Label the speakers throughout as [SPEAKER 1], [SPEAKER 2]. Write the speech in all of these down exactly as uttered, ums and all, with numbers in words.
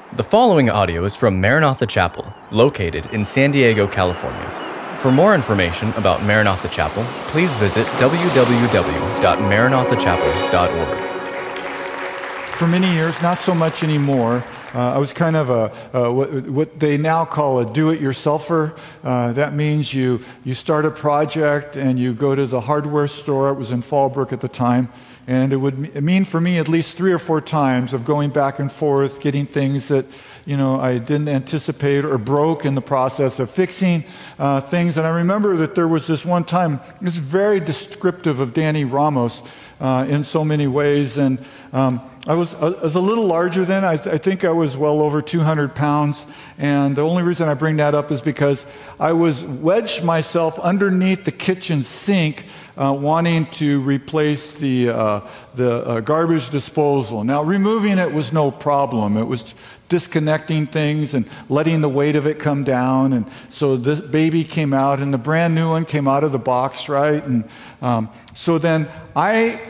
[SPEAKER 1] The following audio is from Maranatha Chapel, located in San Diego, California. For more information about Maranatha Chapel, please visit w w w dot maranatha chapel dot org.
[SPEAKER 2] For many years, not so much anymore, uh, I was kind of a, uh, what, what they now call a do-it-yourselfer. Uh, that means you, you start a project and you go to the hardware store. It was in Fallbrook at the time. And it would mean for me at least three or four times of going back and forth, getting things that, you know, I didn't anticipate or broke in the process of fixing uh, things. And I remember that there was this one time, this is very descriptive of Danny Ramos uh, in so many ways. And um, I was, I was a little larger then. I, th- I think I was well over two hundred pounds. And the only reason I bring that up is because I was wedged myself underneath the kitchen sink uh, wanting to replace the, uh, the uh, garbage disposal. Now, removing it was no problem. It was disconnecting things and letting the weight of it come down. And so this baby came out, and the brand new one came out of the box, right? And um, so then I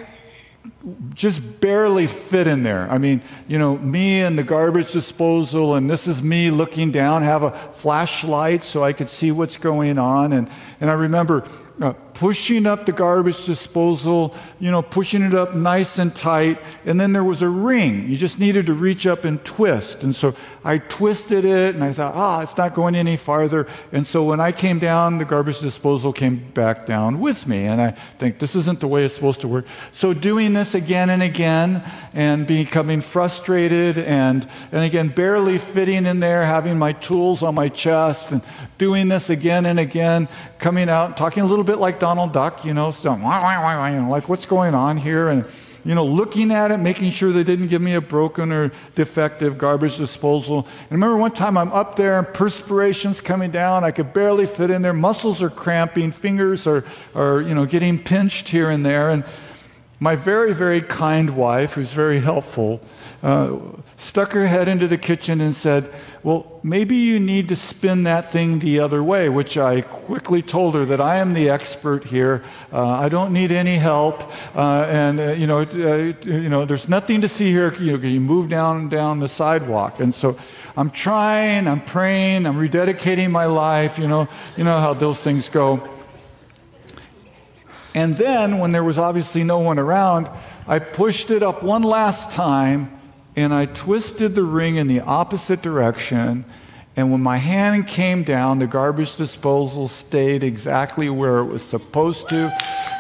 [SPEAKER 2] just barely fit in there. I mean, you know, me and the garbage disposal, and this is me looking down, have a flashlight so I could see what's going on. And, and I remember uh, pushing up the garbage disposal, you know, pushing it up nice and tight, and then there was a ring. You just needed to reach up and twist. And so I twisted it, and I thought, ah, it's not going any farther. And so when I came down, the garbage disposal came back down with me. And I think, this isn't the way it's supposed to work. So doing this again and again, and becoming frustrated, and, and again, barely fitting in there, having my tools on my chest, and doing this again and again, coming out, talking a little bit like Donald Duck, you know, so, like, what's going on here? And, you know, looking at it, making sure they didn't give me a broken or defective garbage disposal. And I remember one time I'm up there and perspiration's coming down. I could barely fit in there. Muscles are cramping. Fingers are, are, you know, getting pinched here and there. And my very, very kind wife, who's very helpful, uh, stuck her head into the kitchen and said, well, maybe you need to spin that thing the other way, which I quickly told her that I am the expert here. Uh, I don't need any help. Uh, and, uh, you know, uh, you know, there's nothing to see here. You know, you move down and down the sidewalk. And so I'm trying, I'm praying, I'm rededicating my life. You know, you know how those things go. And then, when there was obviously no one around, I pushed it up one last time, and I twisted the ring in the opposite direction. And when my hand came down, the garbage disposal stayed exactly where it was supposed to.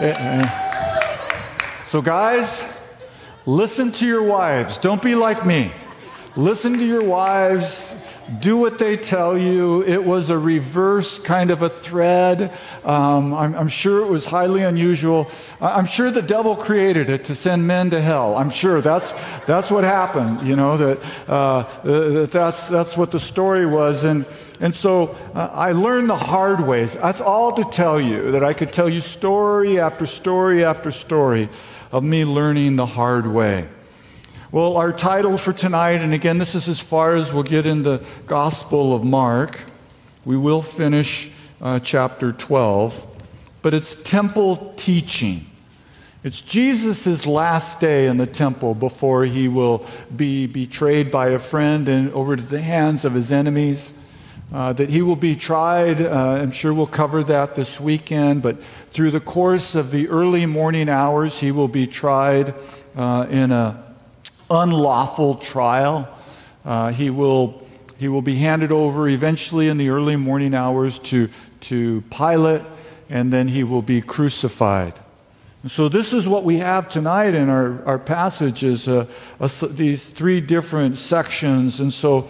[SPEAKER 2] So guys, listen to your wives. Don't be like me. Listen to your wives. Do what they tell you. It was a reverse kind of a thread. Um, I'm, I'm sure it was highly unusual. I'm sure the devil created it to send men to hell. I'm sure that's that's what happened. You know that, uh, that that's that's what the story was. And and so uh, I learned the hard ways. That's all to tell you, that I could tell you story after story after story of me learning the hard way. Well, our title for tonight, and again, this is as far as we'll get in the Gospel of Mark. We will finish uh, chapter twelve, but it's temple teaching. It's Jesus' last day in the temple before he will be betrayed by a friend and over to the hands of his enemies. Uh, that he will be tried. Uh, I'm sure we'll cover that this weekend, but through the course of the early morning hours, he will be tried uh, in a unlawful trial. Uh, he will he will be handed over eventually in the early morning hours to, to Pilate, and then he will be crucified. And so this is what we have tonight in our, our passage is uh, uh, these three different sections. And so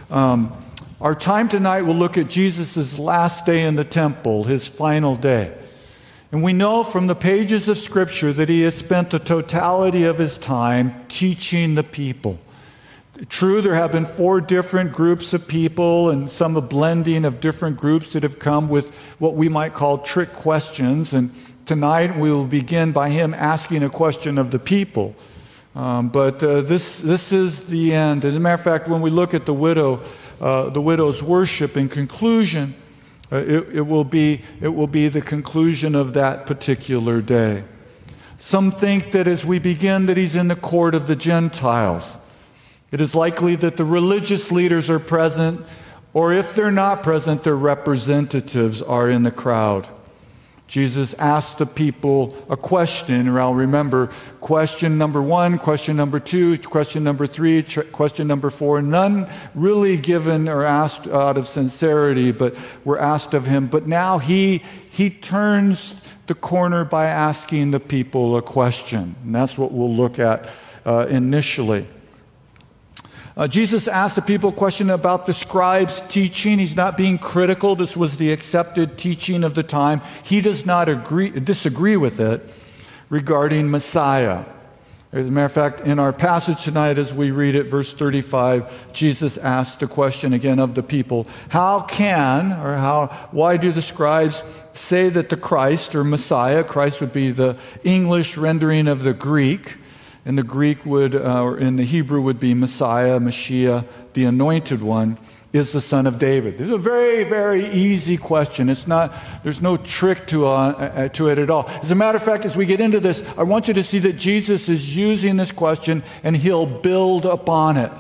[SPEAKER 2] um, our time tonight will look at Jesus' last day in the temple, his final day. And we know from the pages of Scripture that he has spent the totality of his time teaching the people. True, there have been four different groups of people and some a blending of different groups that have come with what we might call trick questions. And tonight we will begin by him asking a question of the people. Um, but uh, this this is the end. As a matter of fact, when we look at the widow, uh, the widow's worship in conclusion, Uh, it, it will be, it will be the conclusion of that particular day. Some think that as we begin that he's in the court of the Gentiles. It is likely that the religious leaders are present, or if they're not present, their representatives are in the crowd. Jesus asked the people a question, or I'll remember question number one, question number two, question number three, tr- question number four, none really given or asked out of sincerity, but were asked of him. But now he, he turns the corner by asking the people a question, and that's what we'll look at uh, initially. Uh, Jesus asked the people a question about the scribes' teaching. He's not being critical. This was the accepted teaching of the time. He does not agree, disagree with it regarding Messiah. As a matter of fact, in our passage tonight, as we read it, verse thirty-five, Jesus asked the question again of the people, how can, or how, why do the scribes say that the Christ, or Messiah, Christ would be the English rendering of the Greek, and the Greek would, uh, or in the Hebrew would be Messiah, Mashiach, the anointed one, is the son of David. This is a very, very easy question. It's not, there's no trick to, uh, to it at all. As a matter of fact, as we get into this, I want you to see that Jesus is using this question and he'll build upon it.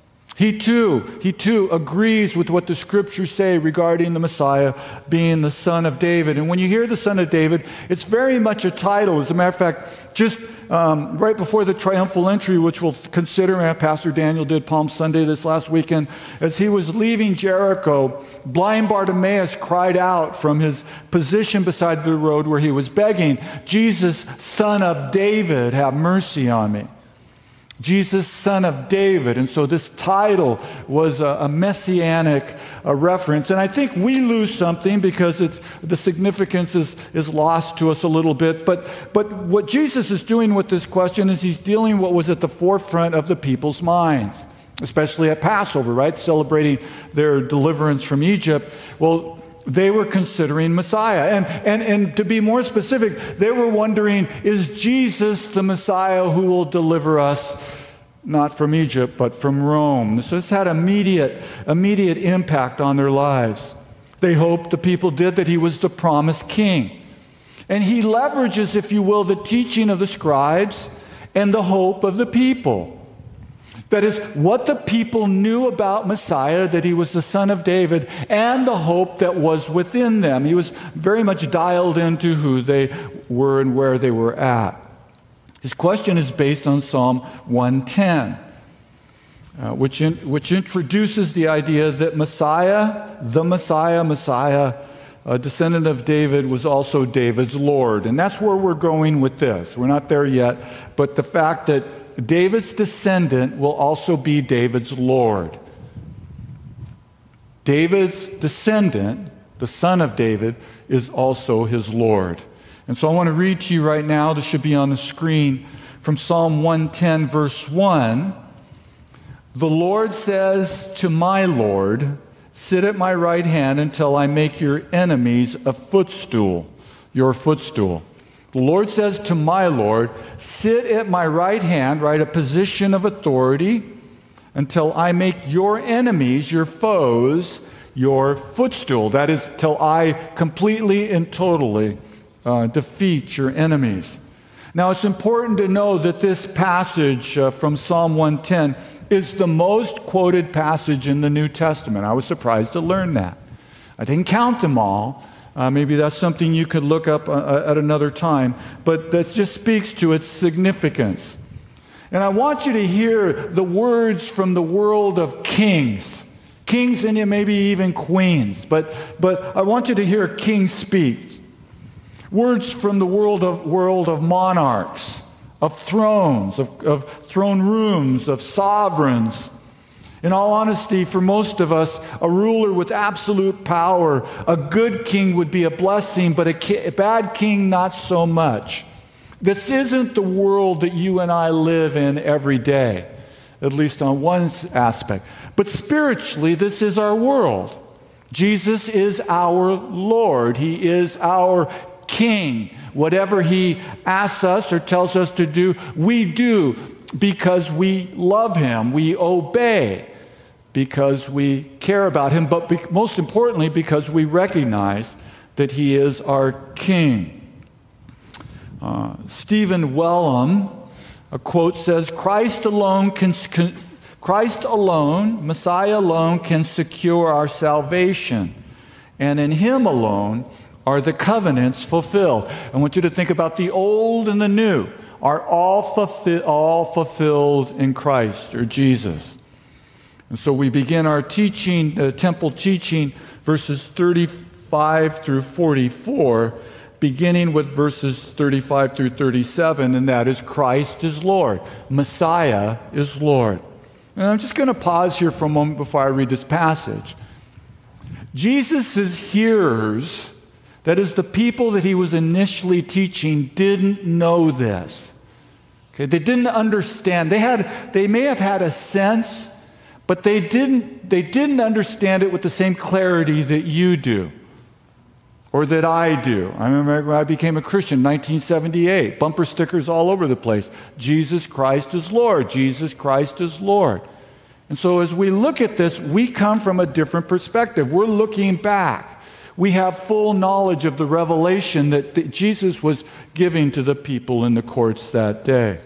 [SPEAKER 2] He too, he too agrees with what the scriptures say regarding the Messiah being the son of David. And when you hear the son of David, it's very much a title. As a matter of fact, just um, right before the triumphal entry, which we'll consider, and Pastor Daniel did Palm Sunday this last weekend, as he was leaving Jericho, blind Bartimaeus cried out from his position beside the road where he was begging, Jesus, son of David, have mercy on me. Jesus, son of David. And so this title was a, a messianic a reference. And I think we lose something because it's, the significance is, is lost to us a little bit. But, but what Jesus is doing with this question is he's dealing what was at the forefront of the people's minds, especially at Passover, right? Celebrating their deliverance from Egypt. Well, they were considering Messiah. And, and, and to be more specific, they were wondering, is Jesus the Messiah who will deliver us not from Egypt, but from Rome? So this had immediate, immediate impact on their lives. They hoped, the people did, that he was the promised king. And he leverages, if you will, the teaching of the scribes and the hope of the people. That is, what the people knew about Messiah, that he was the son of David, and the hope that was within them. He was very much dialed into who they were and where they were at. His question is based on Psalm one ten, uh, which, in, which introduces the idea that Messiah, the Messiah, Messiah, a descendant of David, was also David's Lord. And that's where we're going with this. We're not there yet, but the fact that David's descendant will also be David's Lord. David's descendant, the son of David, is also his Lord. And so I want to read to you right now, this should be on the screen, from Psalm one ten, verse one. The Lord says to my Lord, sit at my right hand until I make your enemies a footstool, your footstool. The Lord says to my Lord, sit at my right hand, right, a position of authority, until I make your enemies, your foes, your footstool. That is, till I completely and totally uh, defeat your enemies. Now, it's important to know that this passage uh, from Psalm one ten is the most quoted passage in the New Testament. I was surprised to learn that. I didn't count them all. Uh, maybe that's something you could look up uh, at another time, but that just speaks to its significance. And I want you to hear the words from the world of kings. Kings and maybe even queens, but, but I want you to hear kings speak. Words from the world of, world of monarchs, of thrones, of, of throne rooms, of sovereigns. In all honesty, for most of us, a ruler with absolute power, a good king would be a blessing, but a, ki- a bad king, not so much. This isn't the world that you and I live in every day, at least on one aspect. But spiritually, this is our world. Jesus is our Lord. He is our King. Whatever he asks us or tells us to do, we do because we love him. We obey because we care about him, but be- most importantly, because we recognize that he is our King. Uh, Stephen Wellum, a quote says, Christ alone can, can, Christ alone, Messiah alone, can secure our salvation. And in him alone are the covenants fulfilled. I want you to think about the old and the new are all, fulfill, all fulfilled in Christ or Jesus. And so we begin our teaching, uh, temple teaching, verses thirty-five through forty-four, beginning with verses thirty-five through thirty-seven, and that is Christ is Lord. Messiah is Lord. And I'm just going to pause here for a moment before I read this passage. Jesus' hearers, that is, the people that he was initially teaching, didn't know this. Okay, they didn't understand. They had, they may have had a sense, but they didn't, they didn't understand it with the same clarity that you do, or that I do. I remember when I became a Christian in nineteen seventy-eight, bumper stickers all over the place. Jesus Christ is Lord. Jesus Christ is Lord. And so as we look at this, we come from a different perspective. We're looking back. We have full knowledge of the revelation that, that Jesus was giving to the people in the courts that day.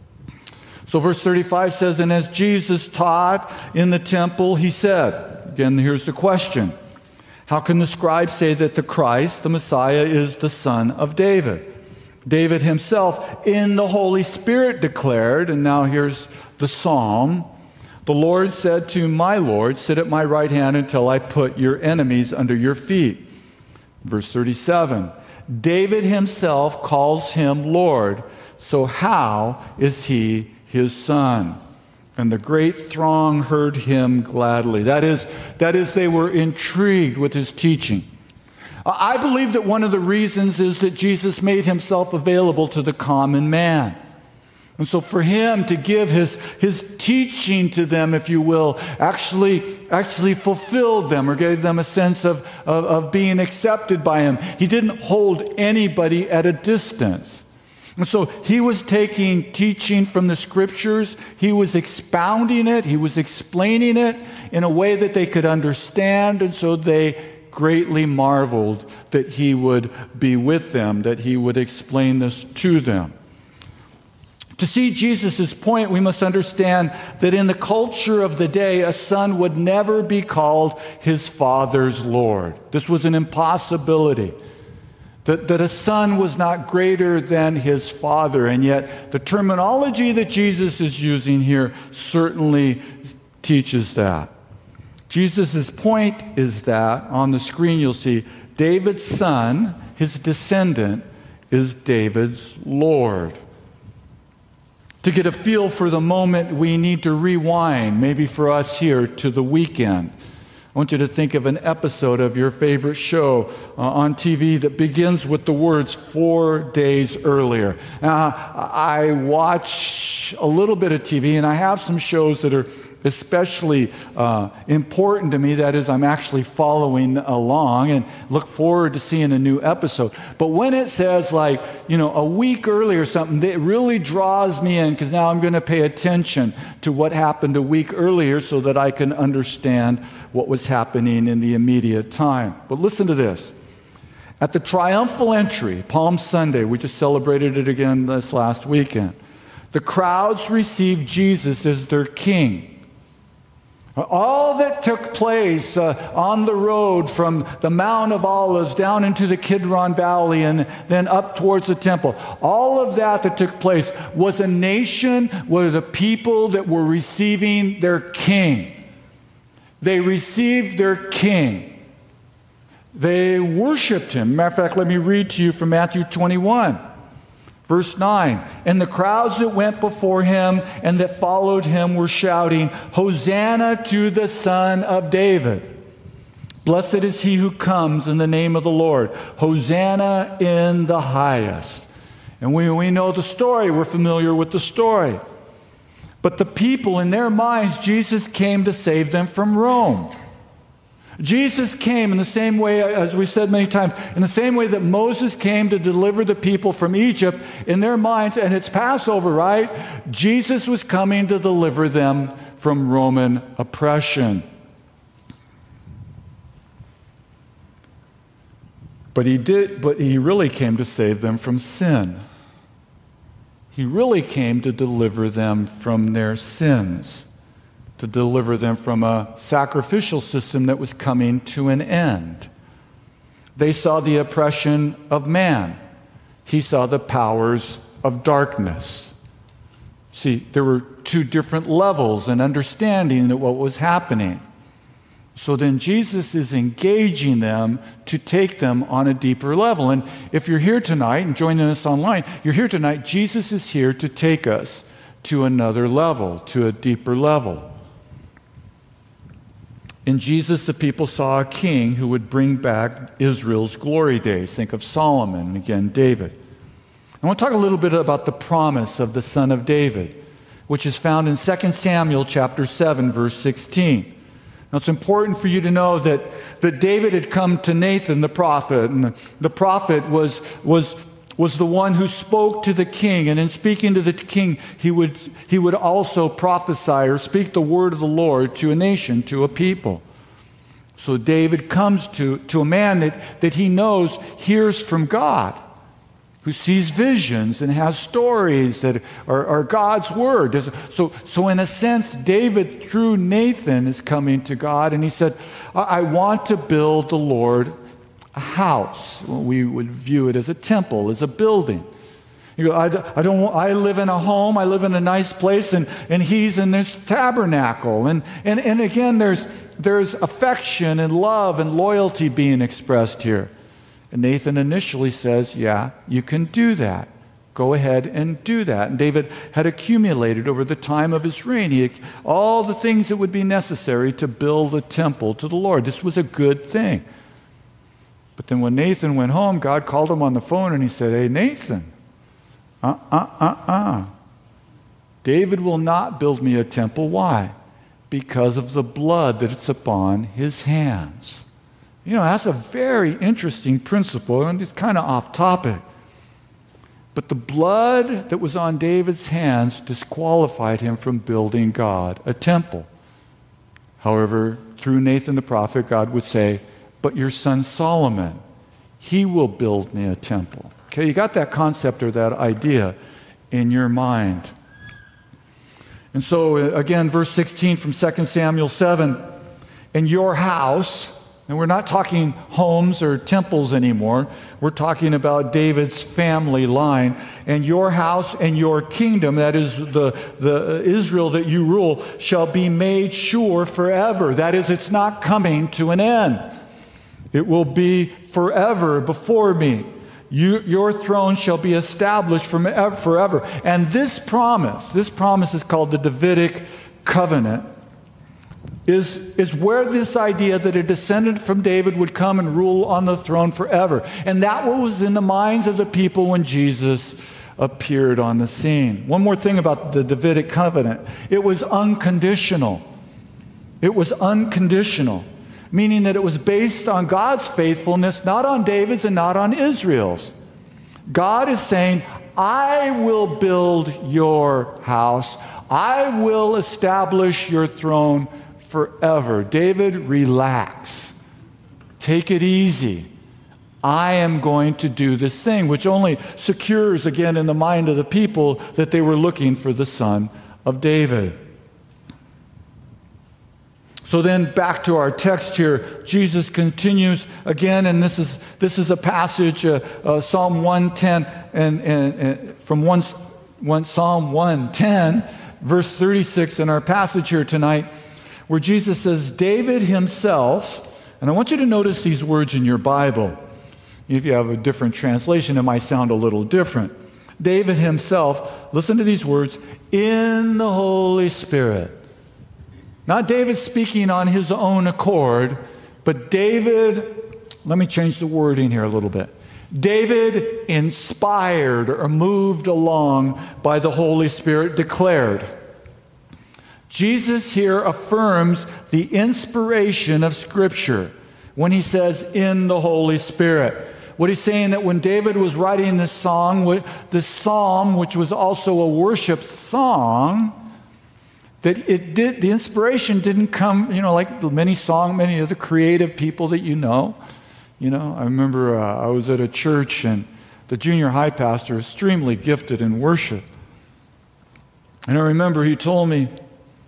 [SPEAKER 2] So verse thirty-five says, and as Jesus taught in the temple, he said, again, here's the question. How can the scribes say that the Christ, the Messiah, is the son of David? David himself in the Holy Spirit declared, and now here's the psalm, the Lord said to my Lord, sit at my right hand until I put your enemies under your feet. Verse thirty-seven, David himself calls him Lord, so how is he his son? And the great throng heard him gladly. That is, that is, they were intrigued with his teaching. I believe that one of the reasons is that Jesus made himself available to the common man. And so for him to give his, his teaching to them, if you will, actually, actually fulfilled them or gave them a sense of, of, of being accepted by him. He didn't hold anybody at a distance. And so he was taking teaching from the scriptures, he was expounding it, he was explaining it in a way that they could understand, and so they greatly marveled that he would be with them, that he would explain this to them. To see Jesus' point, we must understand that in the culture of the day, a son would never be called his father's Lord. This was an impossibility. That, that a son was not greater than his father, and yet the terminology that Jesus is using here certainly teaches that. Jesus' point is that, on the screen you'll see, David's son, his descendant, is David's Lord. To get a feel for the moment, we need to rewind, maybe for us here, to the weekend. I want you to think of an episode of your favorite show uh, on T V that begins with the words, four days earlier. Uh, I watch a little bit of T V, and I have some shows that are especially uh, important to me. That is, I'm actually following along and look forward to seeing a new episode. But when it says, like, you know, a week earlier or something, it really draws me in, because now I'm going to pay attention to what happened a week earlier so that I can understand what was happening in the immediate time. But listen to this. At the triumphal entry, Palm Sunday, we just celebrated it again this last weekend, the crowds received Jesus as their king. All that took place uh, on the road from the Mount of Olives down into the Kidron Valley and then up towards the temple, all of that that took place was a nation, was a people that were receiving their king. They received their king. They worshiped him. Matter of fact, let me read to you from Matthew twenty-one. Verse nine, and the crowds that went before him and that followed him were shouting, Hosanna to the Son of David. Blessed is he who comes in the name of the Lord. Hosanna in the highest. And we, we know the story. We're familiar with the story. But the people, in their minds, Jesus came to save them from Rome. Jesus came in the same way, as we said many times, in the same way that Moses came to deliver the people from Egypt. In their minds, and it's Passover, right? Jesus was coming to deliver them from Roman oppression. But he did, but he really came to save them from sin. He really came to deliver them from their sins. to deliver them from a sacrificial system that was coming to an end. They saw the oppression of man. He saw the powers of darkness. See, there were two different levels and understanding of what was happening. So then Jesus is engaging them to take them on a deeper level. And if you're here tonight and joining us online, you're here tonight, Jesus is here to take us to another level, to a deeper level. In Jesus, the people saw a king who would bring back Israel's glory days. Think of Solomon, and again, David. I want to talk a little bit about the promise of the Son of David, which is found in Second Samuel chapter seven, verse sixteen. Now, it's important for you to know that, that David had come to Nathan, the prophet, and the, the prophet was, was, was the one who spoke to the king, and in speaking to the king, he would, he would also prophesy or speak the word of the Lord to a nation, to a people. So David comes to, to a man that, that he knows hears from God, who sees visions and has stories that are, are God's word. So, so in a sense, David, through Nathan, is coming to God, and he said, I, I want to build the Lord a house. Well, we would view it as a temple, as a building. You go, I, I, don't want, I live in a home, I live in a nice place, and, and he's in this tabernacle. And, and, and again, there's, there's affection and love and loyalty being expressed here. And Nathan initially says, yeah, you can do that. Go ahead and do that. And David had accumulated over the time of his reign he, all the things that would be necessary to build a temple to the Lord. This was a good thing. But then when Nathan went home, God called him on the phone and he said, hey, Nathan, uh, uh, uh, uh. David will not build me a temple. Why? Because of the blood that is upon his hands. You know, that's a very interesting principle, and it's kind of off topic. But the blood that was on David's hands disqualified him from building God a temple. However, through Nathan the prophet, God would say, but your son Solomon, he will build me a temple. Okay, you got that concept or that idea in your mind. And so, again, verse sixteen from Second Samuel seven, in your house. And we're not talking homes or temples anymore. We're talking about David's family line. And your house and your kingdom, that is the, the Israel that you rule, shall be made sure forever. That is, it's not coming to an end. It will be forever before me. You, your throne shall be established from forever. And this promise, this promise is called the Davidic covenant. Is, is where this idea that a descendant from David would come and rule on the throne forever. And that was in the minds of the people when Jesus appeared on the scene. One more thing about the Davidic covenant. It was unconditional. It was unconditional, meaning that it was based on God's faithfulness, not on David's and not on Israel's. God is saying, I will build your house. I will establish your throne forever. David, relax. Take it easy. I am going to do this thing, which only secures again in the mind of the people that they were looking for the Son of David. So then back to our text here, Jesus continues again, and this is this is a passage, uh, uh, Psalm one ten, and, and, and from one, one Psalm one ten, verse thirty-six in our passage here tonight, where Jesus says, David himself, and I want you to notice these words in your Bible. If you have a different translation, it might sound a little different. David himself, listen to these words, in the Holy Spirit. Not David speaking on his own accord, but David, let me change the wording here a little bit. David, inspired or moved along by the Holy Spirit, declared. Jesus here affirms the inspiration of Scripture when he says, in the Holy Spirit. What he's saying that when David was writing this song, this psalm, which was also a worship song, that it did, the inspiration didn't come, you know, like the many song, many of the creative people that you know. You know, I remember uh, I was at a church and the junior high pastor, extremely gifted in worship. And I remember he told me,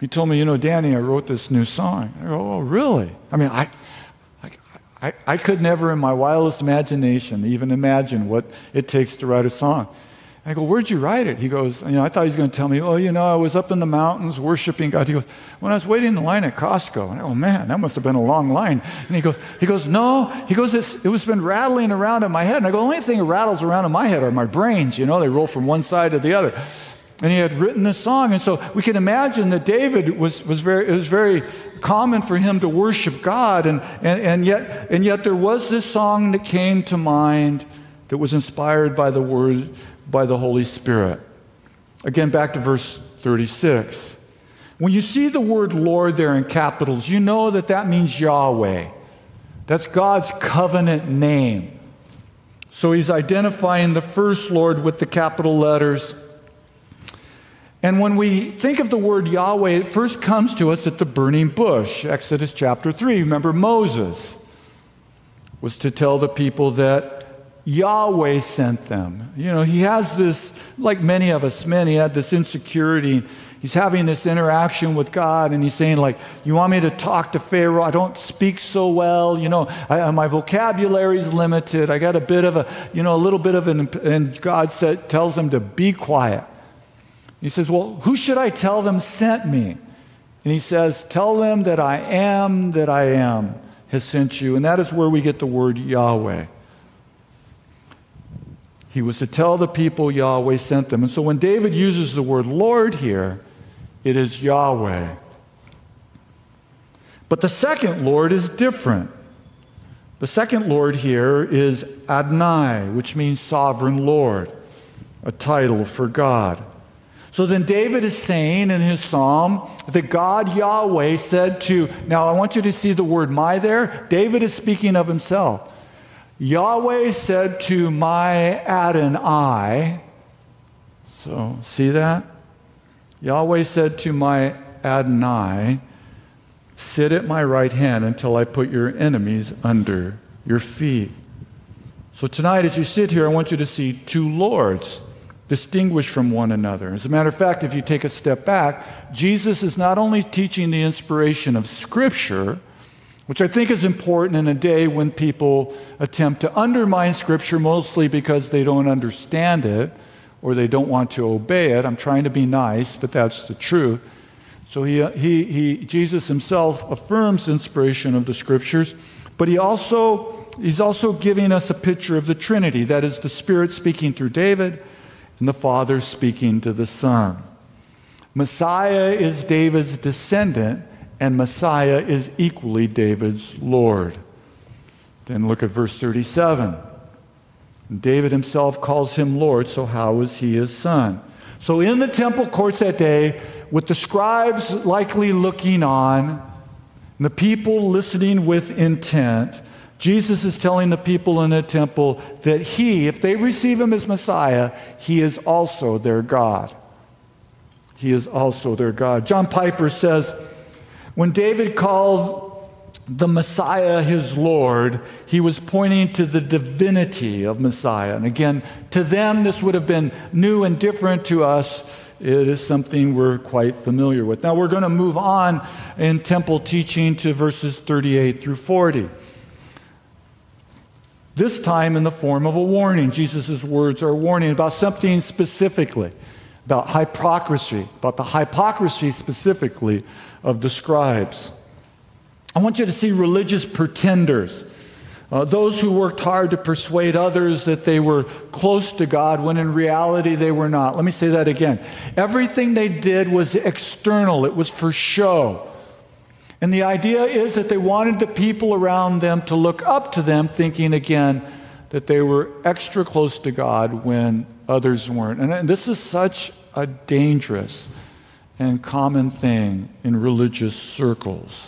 [SPEAKER 2] He told me, you know, Danny, I wrote this new song. I go, oh, really? I mean, I, I, I, I could never in my wildest imagination even imagine what it takes to write a song. I go, where'd you write it? He goes, you know, I thought he was going to tell me, oh, you know, I was up in the mountains worshiping God. He goes, when I was waiting in the line at Costco. And I go, man, that must have been a long line. And he goes, he goes, no. He goes, it's, it was been rattling around in my head. And I go, the only thing that rattles around in my head are my brains. You know, they roll from one side to the other. And he had written this song. And so we can imagine that David was, was very, it was very common for him to worship God. And, and, and, yet, and yet there was this song that came to mind that was inspired by the word, by the Holy Spirit. Again, back to verse thirty-six. When you see the word Lord there in capitals, you know that that means Yahweh. That's God's covenant name. So he's identifying the first Lord with the capital letters. And when we think of the word Yahweh, it first comes to us at the burning bush, Exodus chapter three. Remember, Moses was to tell the people that Yahweh sent them. You know, he has this, like many of us men, he had this insecurity. He's having this interaction with God, and he's saying, like, you want me to talk to Pharaoh? I don't speak so well. You know, I, my vocabulary's limited. I got a bit of a, you know, a little bit of an, and God said, tells him to be quiet. He says, well, who should I tell them sent me? And he says, tell them that I am that I am has sent you. And that is where we get the word Yahweh. He was to tell the people Yahweh sent them. And so when David uses the word Lord here, it is Yahweh. But the second Lord is different. The second Lord here is Adonai, which means sovereign Lord, a title for God. So then David is saying in his psalm that God Yahweh said to, now I want you to see the word my there. David is speaking of himself. Yahweh said to my Adonai, so see that? Yahweh said to my Adonai, sit at my right hand until I put your enemies under your feet. So tonight as you sit here, I want you to see two lords distinguished from one another. As a matter of fact, if you take a step back, Jesus is not only teaching the inspiration of Scripture, which I think is important in a day when people attempt to undermine Scripture mostly because they don't understand it or they don't want to obey it. I'm trying to be nice, but that's the truth. So he, he, he, Jesus himself affirms inspiration of the Scriptures, but he also, he's also giving us a picture of the Trinity. That is the Spirit speaking through David and the Father speaking to the Son. Messiah is David's descendant, and Messiah is equally David's Lord. Then look at verse thirty-seven. David himself calls him Lord, so how is he his son? So in the temple courts that day, with the scribes likely looking on, and the people listening with intent, Jesus is telling the people in the temple that he, if they receive him as Messiah, he is also their God. He is also their God. John Piper says, when David called the Messiah his Lord, he was pointing to the divinity of Messiah. And again, to them, this would have been new and different. To us, it is something we're quite familiar with. Now, we're going to move on in temple teaching to verses thirty-eight through forty. This time in the form of a warning. Jesus' words are a warning about something specifically, about hypocrisy, about the hypocrisy specifically of the scribes. I want you to see religious pretenders, uh, those who worked hard to persuade others that they were close to God when in reality they were not. Let me say that again. Everything they did was external. It was for show. And the idea is that they wanted the people around them to look up to them, thinking again that they were extra close to God when others weren't. And this is such a dangerous and common thing in religious circles.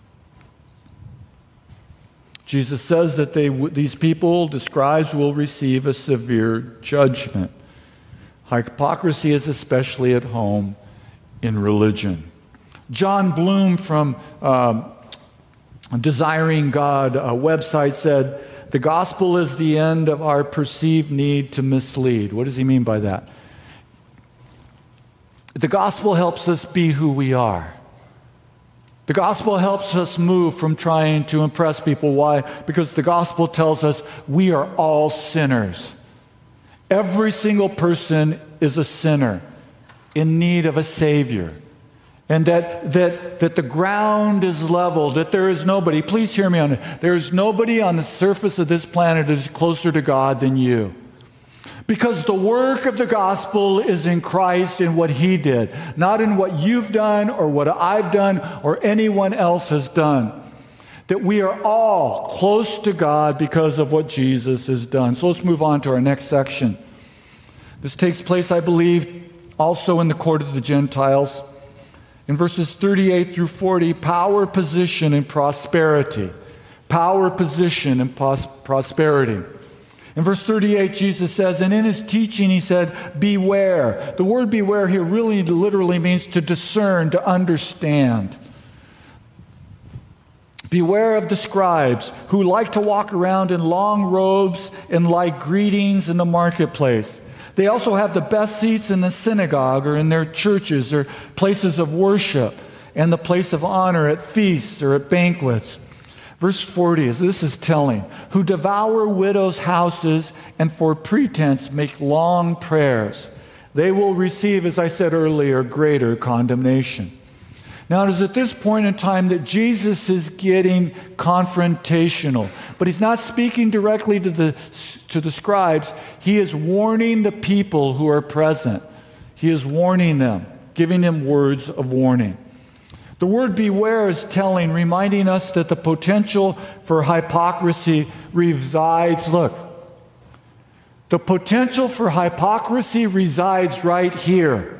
[SPEAKER 2] Jesus says that they, these people, the scribes, will receive a severe judgment. Hypocrisy is especially at home in religion. John Bloom from uh, Desiring God uh, website said, the gospel is the end of our perceived need to mislead. What does he mean by that? The gospel helps us be who we are. The gospel helps us move from trying to impress people. Why? Because the gospel tells us we are all sinners. Every single person is a sinner in need of a Savior. And that, that, that the ground is level, that there is nobody, please hear me on it, there is nobody on the surface of this planet that is closer to God than you. Because the work of the gospel is in Christ and what He did, not in what you've done or what I've done or anyone else has done. That we are all close to God because of what Jesus has done. So let's move on to our next section. This takes place, I believe, also in the court of the Gentiles. In verses thirty-eight through forty, power, position, and prosperity. Power, position, and pros- prosperity. In verse thirty-eight, Jesus says, and in His teaching He said, beware. The word beware here really literally means to discern, to understand. Beware of the scribes who like to walk around in long robes and like greetings in the marketplace. They also have the best seats in the synagogue or in their churches or places of worship and the place of honor at feasts or at banquets. Verse forty is, this is telling, who devour widows' houses and for pretense make long prayers. They will receive, as I said earlier, greater condemnation. Now, it is at this point in time that Jesus is getting confrontational. But He's not speaking directly to the, to the scribes. He is warning the people who are present. He is warning them, giving them words of warning. The word beware is telling, reminding us that the potential for hypocrisy resides, look, the potential for hypocrisy resides right here.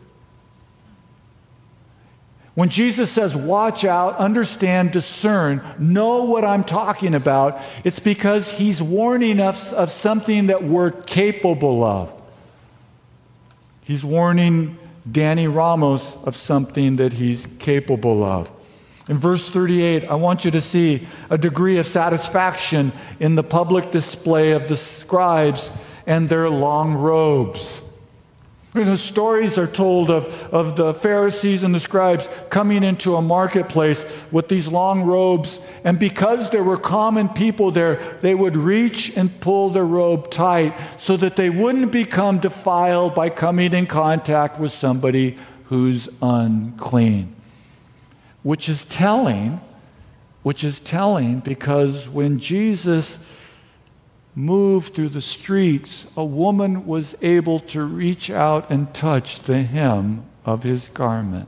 [SPEAKER 2] When Jesus says, watch out, understand, discern, know what I'm talking about, it's because He's warning us of something that we're capable of. He's warning Danny Ramos of something that he's capable of. In verse thirty-eight, I want you to see a degree of satisfaction in the public display of the scribes and their long robes. You know, stories are told of, of the Pharisees and the scribes coming into a marketplace with these long robes, and because there were common people there, they would reach and pull their robe tight so that they wouldn't become defiled by coming in contact with somebody who's unclean. Which is telling, which is telling because when Jesus moved through the streets, a woman was able to reach out and touch the hem of His garment.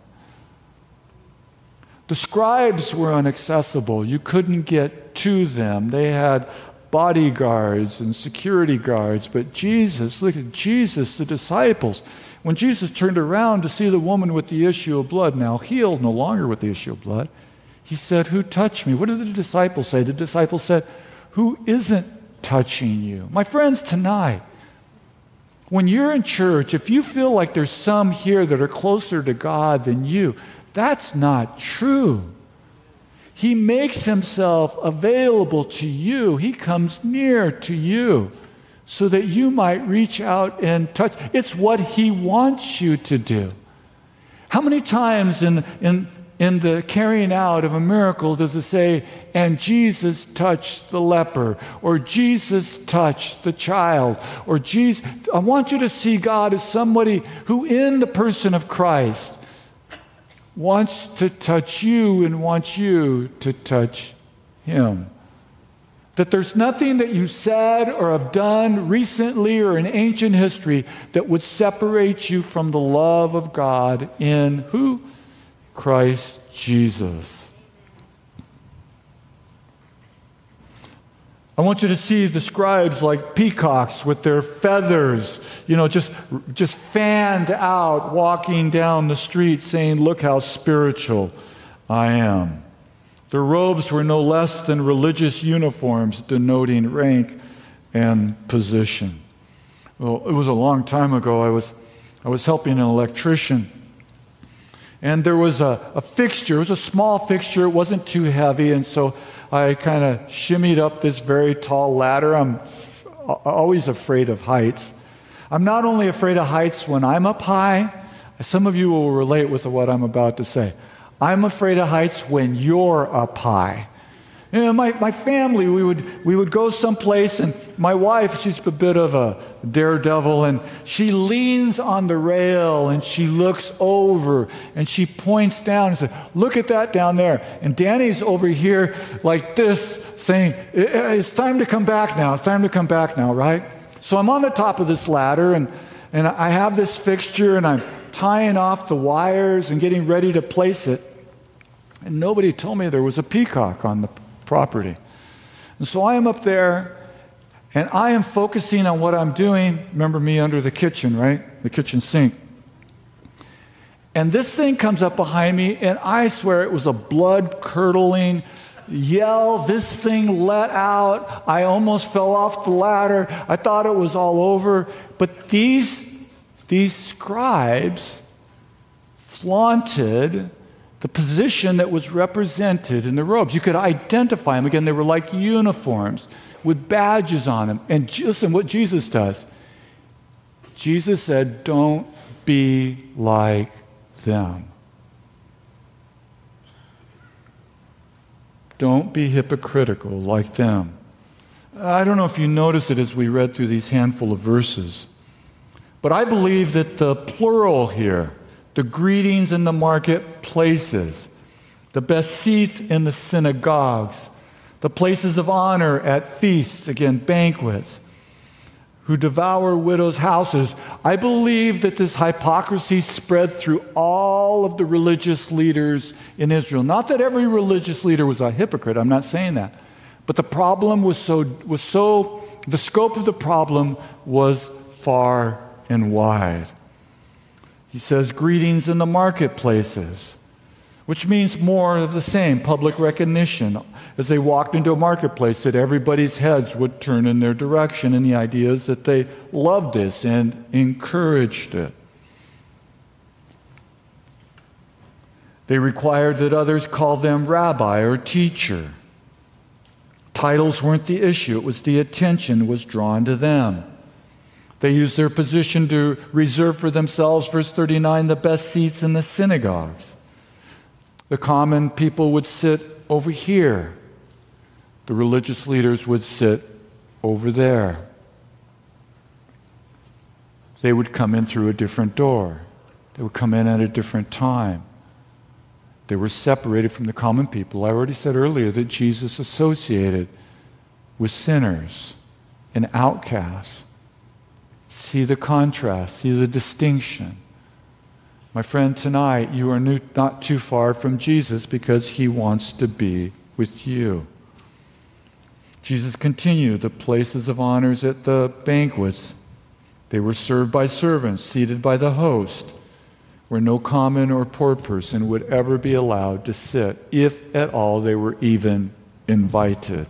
[SPEAKER 2] The scribes were inaccessible. You couldn't get to them. They had bodyguards and security guards. But Jesus, look at Jesus, the disciples. When Jesus turned around to see the woman with the issue of blood, now healed, no longer with the issue of blood, He said, "Who touched me?" What did the disciples say? The disciples said, "Who isn't touching you?" My friends, tonight, when you're in church, if you feel like there's some here that are closer to God than you, that's not true. He makes Himself available to you. He comes near to you so that you might reach out and touch. It's what He wants you to do. How many times in, in, in the carrying out of a miracle does it say, and Jesus touched the leper, or Jesus touched the child, or Jesus? I want you to see God as somebody who in the person of Christ wants to touch you and wants you to touch Him. That there's nothing that you said or have done recently or in ancient history that would separate you from the love of God in who? Christ Jesus. I want you to see the scribes like peacocks with their feathers, you know, just, just fanned out, walking down the street saying, "Look how spiritual I am." Their robes were no less than religious uniforms denoting rank and position. Well, it was a long time ago. I was, I was helping an electrician. And there was a, a fixture. It was a small fixture. It wasn't too heavy. And so I kind of shimmied up this very tall ladder. I'm f- always afraid of heights. I'm not only afraid of heights when I'm up high. Some of you will relate with what I'm about to say. I'm afraid of heights when you're up high. You know, my, my family, we would, we would go someplace, and my wife, she's a bit of a daredevil, and she leans on the rail, and she looks over, and she points down and says, look at that down there. And Danny's over here like this, saying, it's time to come back now. It's time to come back now, right? So I'm on the top of this ladder, and, and I have this fixture, and I'm tying off the wires and getting ready to place it. And nobody told me there was a peacock on the property. And so I am up there, and I am focusing on what I'm doing. Remember me under the kitchen, right? The kitchen sink. And this thing comes up behind me, and I swear it was a blood-curdling yell. This thing let out. I almost fell off the ladder. I thought it was all over. But these, these scribes flaunted the position that was represented in the robes. You could identify them. Again, they were like uniforms with badges on them. And listen what Jesus does. Jesus said, don't be like them. Don't be hypocritical like them. I don't know if you notice it as we read through these handful of verses, but I believe that the plural here, the greetings in the marketplaces, the best seats in the synagogues, the places of honor at feasts, again, banquets, who devour widows' houses. I believe that this hypocrisy spread through all of the religious leaders in Israel. Not that every religious leader was a hypocrite, I'm not saying that. But the problem was so, was so, the scope of the problem was far and wide. He says, greetings in the marketplaces, which means more of the same, public recognition. As they walked into a marketplace, that everybody's heads would turn in their direction, and the idea is that they loved this and encouraged it. They required that others call them rabbi or teacher. Titles weren't the issue. It was the attention was drawn to them. They used their position to reserve for themselves, verse thirty-nine, the best seats in the synagogues. The common people would sit over here. The religious leaders would sit over there. They would come in through a different door. They would come in at a different time. They were separated from the common people. I already said earlier that Jesus associated with sinners and outcasts. See the contrast, see the distinction. My friend, tonight you are not too far from Jesus because he wants to be with you. Jesus continued, the places of honors at the banquets, they were served by servants, seated by the host, where no common or poor person would ever be allowed to sit, if at all they were even invited.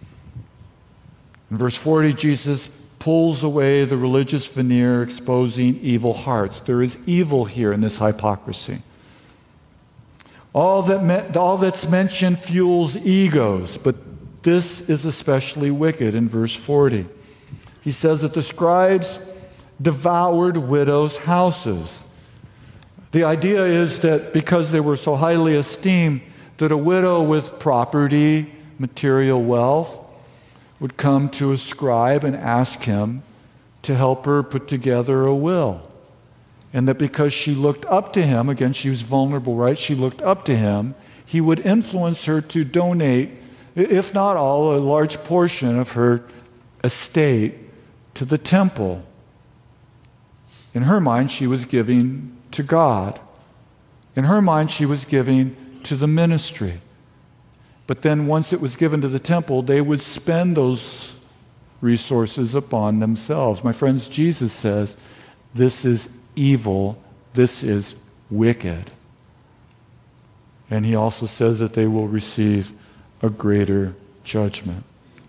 [SPEAKER 2] In verse forty, Jesus pulls away the religious veneer, exposing evil hearts. There is evil here in this hypocrisy. All that me- all that's mentioned fuels egos, but this is especially wicked in verse forty. He says that the scribes devoured widows' houses. The idea is that because they were so highly esteemed, that a widow with property, material wealth, would come to a scribe and ask him to help her put together a will. And that because she looked up to him, again, she was vulnerable, right? She looked up to him, he would influence her to donate, if not all, a large portion of her estate to the temple. In her mind, she was giving to God. In her mind, she was giving to the ministry. But then once it was given to the temple, they would spend those resources upon themselves. My friends, Jesus says, this is evil, this is wicked. And he also says that they will receive a greater judgment.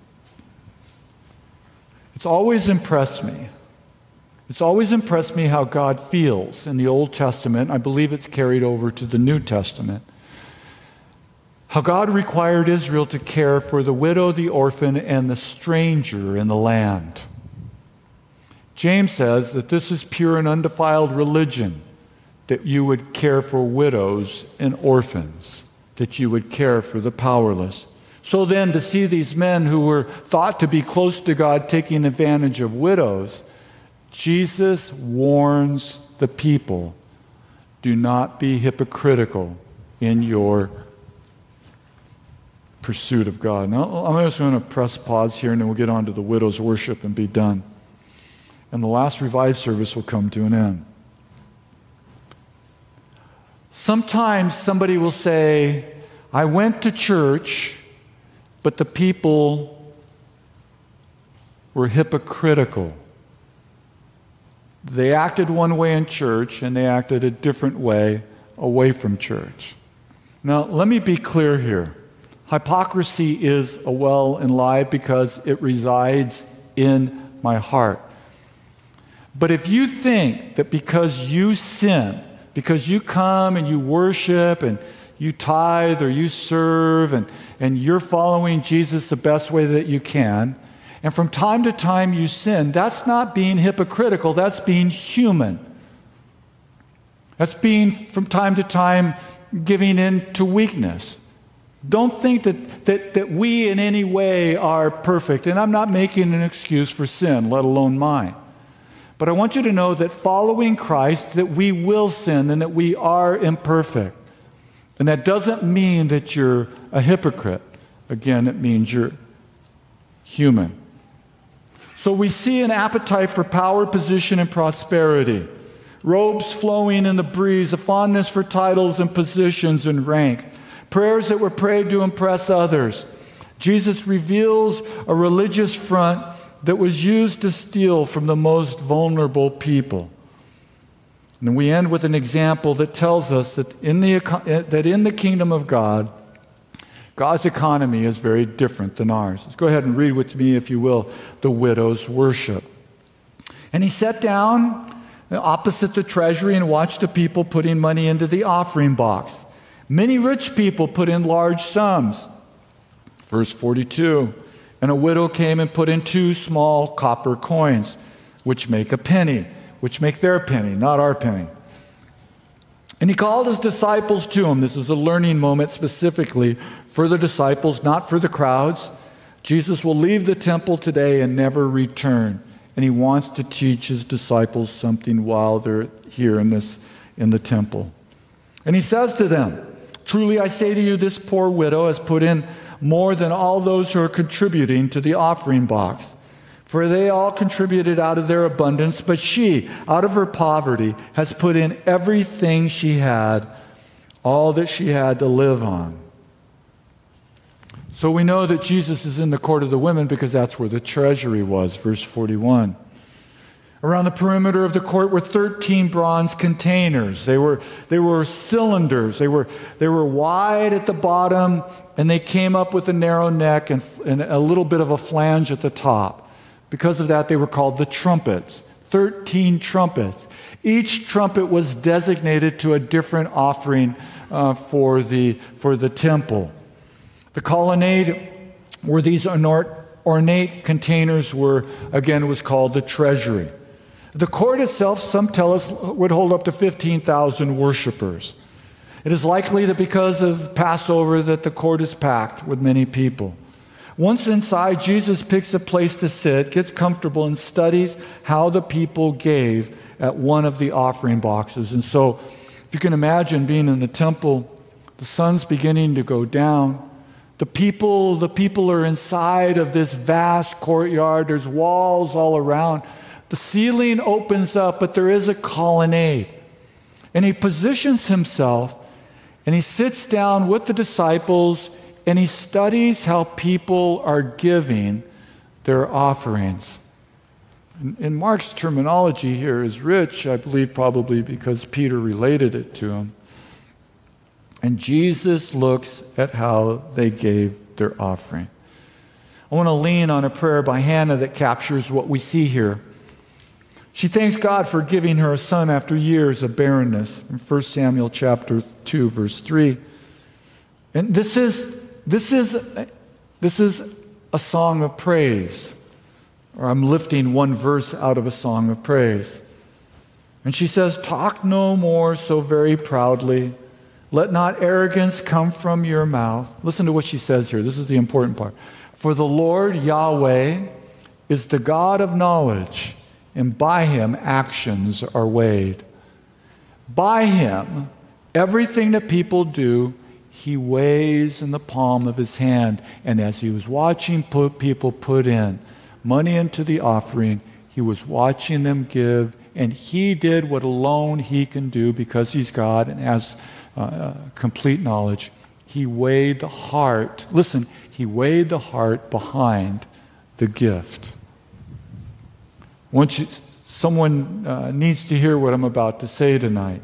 [SPEAKER 2] It's always impressed me. It's always impressed me how God feels in the Old Testament. I believe it's carried over to the New Testament. How God required Israel to care for the widow, the orphan, and the stranger in the land. James says that this is pure and undefiled religion. that you would care for widows and orphans, that you would care for the powerless. So then, to see these men who were thought to be close to God taking advantage of widows, Jesus warns the people, do not be hypocritical in your pursuit of God. Now, I'm just going to press pause here, and then we'll get on to the widow's worship and be done. And the last Revive service will come to an end. Sometimes somebody will say, I went to church, but the people were hypocritical. They acted one way in church, and they acted a different way away from church. Now, let me be clear here. Hypocrisy is a well and lie because it resides in my heart. But if you think that because you sin, because you come and you worship and you tithe or you serve and, and you're following Jesus the best way that you can, and from time to time you sin, that's not being hypocritical, that's being human. That's being, from time to time, giving in to weakness. Don't think that, that, that we in any way are perfect, and I'm not making an excuse for sin, let alone mine. But I want you to know that following Christ, that we will sin and that we are imperfect. And that doesn't mean that you're a hypocrite. Again, it means you're human. So we see an appetite for power, position, and prosperity. Robes flowing in the breeze, a fondness for titles and positions and rank. Prayers that were prayed to impress others. Jesus reveals a religious front that was used to steal from the most vulnerable people. And we end with an example that tells us that in the, that in the kingdom of God, God's economy is very different than ours. Let's go ahead and read with me, if you will, the widow's worship. And he sat down opposite the treasury and watched the people putting money into the offering box. Many rich people put in large sums. Verse forty-two, and a widow came and put in two small copper coins, which make a penny. Which make their penny, not our penny. And he called his disciples to him. This is a learning moment specifically for the disciples, not for the crowds. Jesus will leave the temple today and never return. And he wants to teach his disciples something while they're here in this in the temple. And he says to them, truly I say to you, this poor widow has put in more than all those who are contributing to the offering box. For they all contributed out of their abundance, but she, out of her poverty, has put in everything she had, all that she had to live on. So we know that Jesus is in the court of the women because that's where the treasury was, verse forty-one. Around the perimeter of the court were thirteen bronze containers. They were, they were cylinders. They were, they were wide at the bottom, and they came up with a narrow neck and, and a little bit of a flange at the top. Because of that, they were called the trumpets. Thirteen trumpets. Each trumpet was designated to a different offering uh, for the, for the temple. The colonnade, where these ornate containers were, again, was called the treasury. The court itself, some tell us, would hold up to fifteen thousand worshipers. It is likely that because of Passover that the court is packed with many people. Once inside, Jesus picks a place to sit, gets comfortable, and studies how the people gave at one of the offering boxes. And so, if you can imagine being in the temple, the sun's beginning to go down. The people, the people are inside of this vast courtyard. There's walls all around. The ceiling opens up, but there is a colonnade. And he positions himself, and he sits down with the disciples, and he studies how people are giving their offerings. And, and Mark's terminology here is rich, I believe probably because Peter related it to him. And Jesus looks at how they gave their offering. I want to lean on a prayer by Hannah that captures what we see here. She thanks God for giving her a son after years of barrenness in First Samuel chapter two, verse three. And this is This is, this is a song of praise, or I'm lifting one verse out of a song of praise. And she says, talk no more so very proudly. Let not arrogance come from your mouth. Listen to what she says here. This is the important part. For the Lord Yahweh is the God of knowledge, and by him actions are weighed. By him, everything that people do, he weighs in the palm of his hand. And as he was watching put people put in money into the offering, he was watching them give, and he did what alone he can do because he's God and has uh, complete knowledge. He weighed the heart. Listen, he weighed the heart behind the gift. Once you, someone uh, needs to hear what I'm about to say tonight.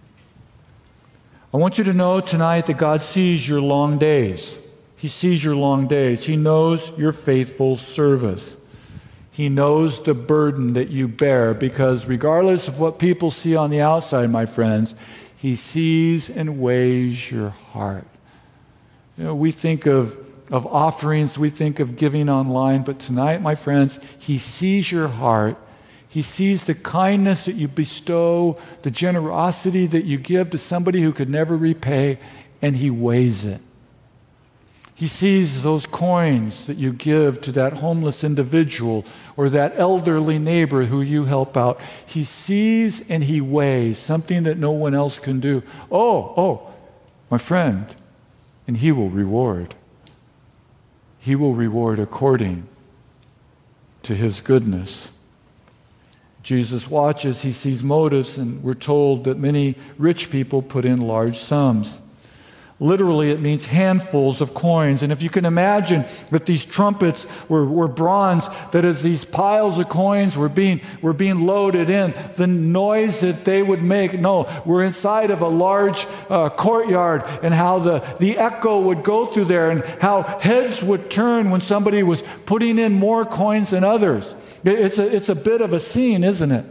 [SPEAKER 2] I want you to know tonight that God sees your long days. He sees your long days. He knows your faithful service. He knows the burden that you bear, because regardless of what people see on the outside, my friends, he sees and weighs your heart. You know, we think of, of offerings, we think of giving online, but tonight, my friends, he sees your heart. He sees the kindness that you bestow, the generosity that you give to somebody who could never repay, and he weighs it. He sees those coins that you give to that homeless individual or that elderly neighbor who you help out. He sees and he weighs something that no one else can do. Oh, oh, my friend, and he will reward. He will reward according to his goodness. Jesus watches, he sees motives, and we're told that many rich people put in large sums. Literally, it means handfuls of coins. And if you can imagine that these trumpets were, were bronze, that as these piles of coins were being, were being loaded in, the noise that they would make, no, we're inside of a large uh, courtyard, and how the, the echo would go through there, and how heads would turn when somebody was putting in more coins than others. It's a, it's a bit of a scene, isn't it?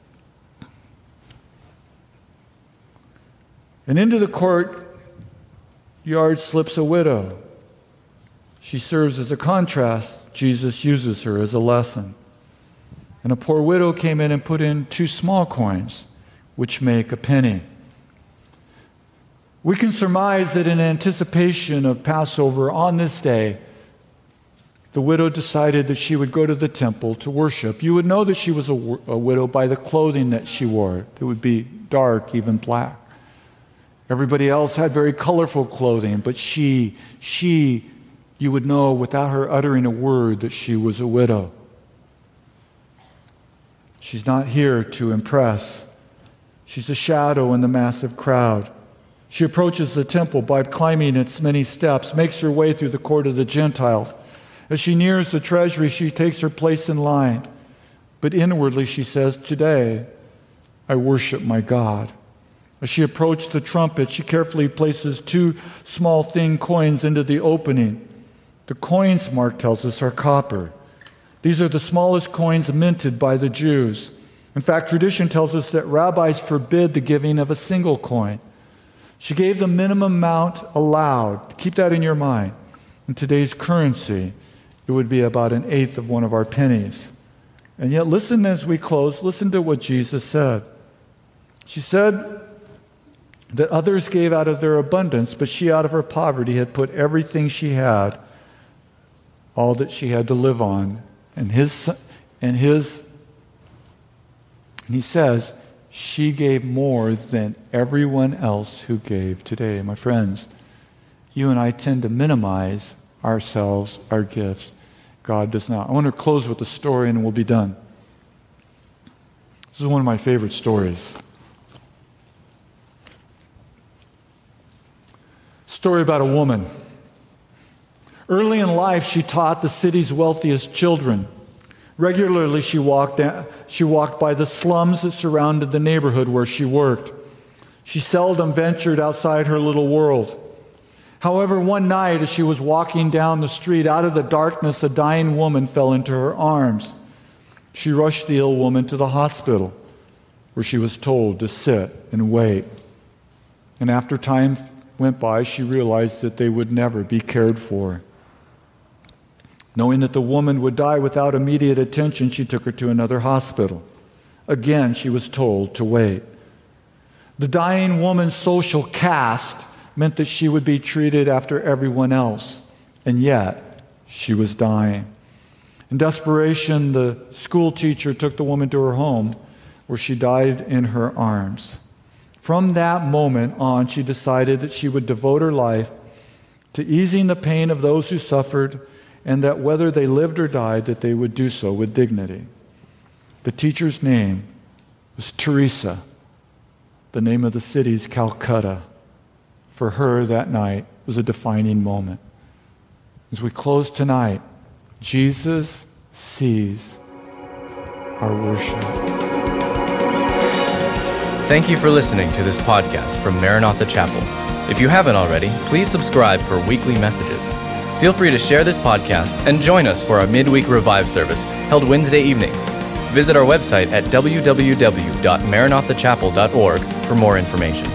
[SPEAKER 2] And into the court yard slips a widow. She serves as a contrast. Jesus uses her as a lesson. And a poor widow came in and put in two small coins, which make a penny. We can surmise that in anticipation of Passover on this day, the widow decided that she would go to the temple to worship. You would know that she was a, a widow by the clothing that she wore. It would be dark, even black. Everybody else had very colorful clothing, but she, she, you would know without her uttering a word that she was a widow. She's not here to impress. She's a shadow in the massive crowd. She approaches the temple by climbing its many steps, makes her way through the court of the Gentiles. As she nears the treasury, she takes her place in line. But inwardly she says, "Today, I worship my God." As she approached the trumpet, she carefully places two small thin coins into the opening. The coins, Mark tells us, are copper. These are the smallest coins minted by the Jews. In fact, tradition tells us that rabbis forbid the giving of a single coin. She gave the minimum amount allowed. Keep that in your mind. In today's currency, it would be about an eighth of one of our pennies. And yet, listen as we close, listen to what Jesus said. She said that others gave out of their abundance, but she out of her poverty had put everything she had, all that she had to live on. And his, and his, and he says, she gave more than everyone else who gave today. My friends, you and I tend to minimize ourselves, our gifts. God does not. I want to close with a story and we'll be done. This is one of my favorite stories. Story about a woman. Early in life, she taught the city's wealthiest children. Regularly, she walked, down, she walked by the slums that surrounded the neighborhood where she worked. She seldom ventured outside her little world. However, one night, as she was walking down the street, out of the darkness, a dying woman fell into her arms. She rushed the ill woman to the hospital, where she was told to sit and wait. And after time went by, she realized that they would never be cared for. Knowing that the woman would die without immediate attention, she took her to another hospital. Again, she was told to wait. The dying woman's social caste meant that she would be treated after everyone else, and yet she was dying. In desperation, the school teacher took the woman to her home, where she died in her arms. From that moment on, she decided that she would devote her life to easing the pain of those who suffered, and that whether they lived or died, that they would do so with dignity. The teacher's name was Teresa. The name of the city is Calcutta. For her, that night was a defining moment. As we close tonight, Jesus sees our worship.
[SPEAKER 1] Thank you for listening to this podcast from Maranatha Chapel. If you haven't already, please subscribe for weekly messages. Feel free to share this podcast and join us for our midweek Revive service held Wednesday evenings. Visit our website at w w w dot maranatha chapel dot org for more information.